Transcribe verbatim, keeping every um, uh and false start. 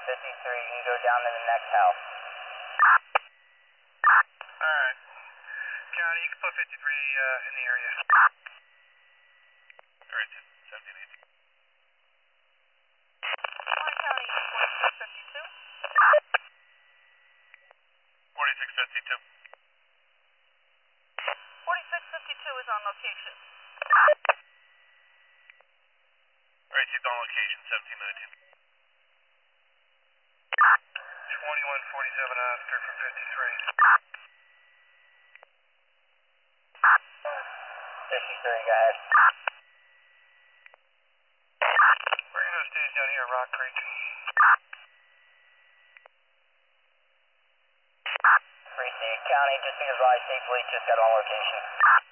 fifty-three, you can go down to the next house. Alright. County, you can put fifty-three uh, in the area. Alright, seventeen eighteen. Warren County, forty-six fifty-two. forty-six fifty-two. forty-six fifty-two is on location. Alright, she's on location, seventeen nineteen. twenty-one forty-seven Oscar from fifty-three. fifty-three, go ahead. We're going to stage down here at Rock Creek. Three C, County, just be advised, safe fleet just got on location.